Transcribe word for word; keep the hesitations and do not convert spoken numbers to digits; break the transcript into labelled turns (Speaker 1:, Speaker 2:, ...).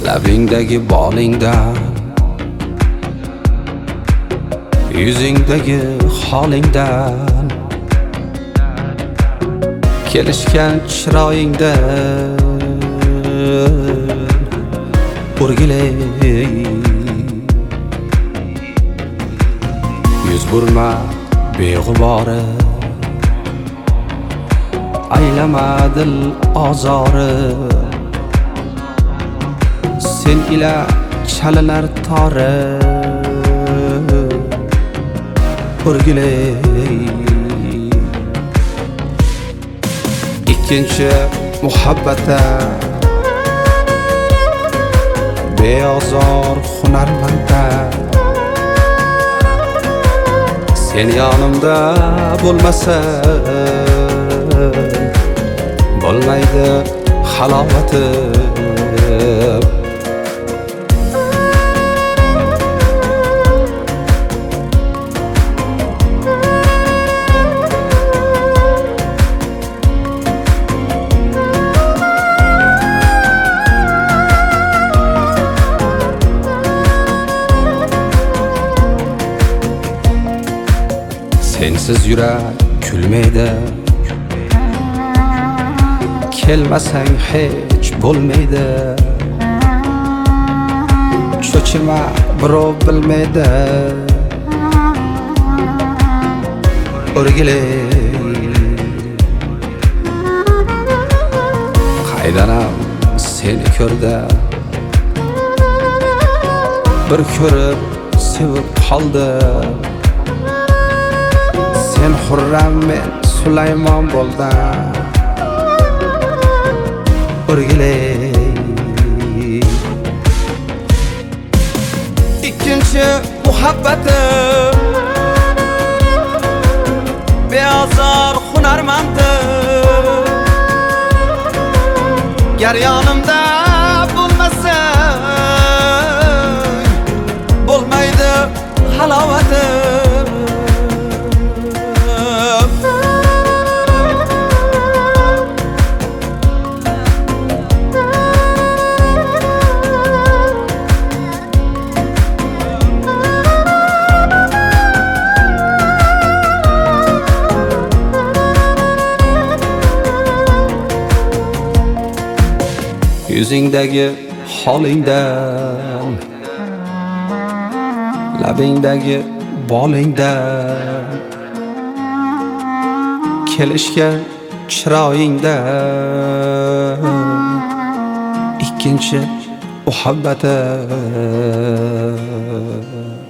Speaker 1: labingdagi bolingdan, yuzingdagi holingdan, kelishgan chiroyingdan o'rgilay. Yuz burma beg'ubori, aylama dil ozori, sen ila chalinar tori o'rgilay. Ikkinchi muhabbata beozor hunarmanda, sen yonimda bo'lmasang bo'lmaydi halovatim. Sensiz yurak kulmaydi, kelmasang hech bo'lmaydi. Cho'chima birov bilmaydi, o'rgilay. Qaydanam seni ko'rdi, bir ko'rib sevib qoldi. Sen Xurram, men Sulaymon bo'ldim, o'rgilay. Ikkinchi muhabbatim beozor hunarmandim, gar yonimda bo'lmasang bo'lmaydi halovatim. Yuzingdagi holingdan, labingdagi bolingdan, kelishgan chiroyingdan ikkinchi muhabbatim.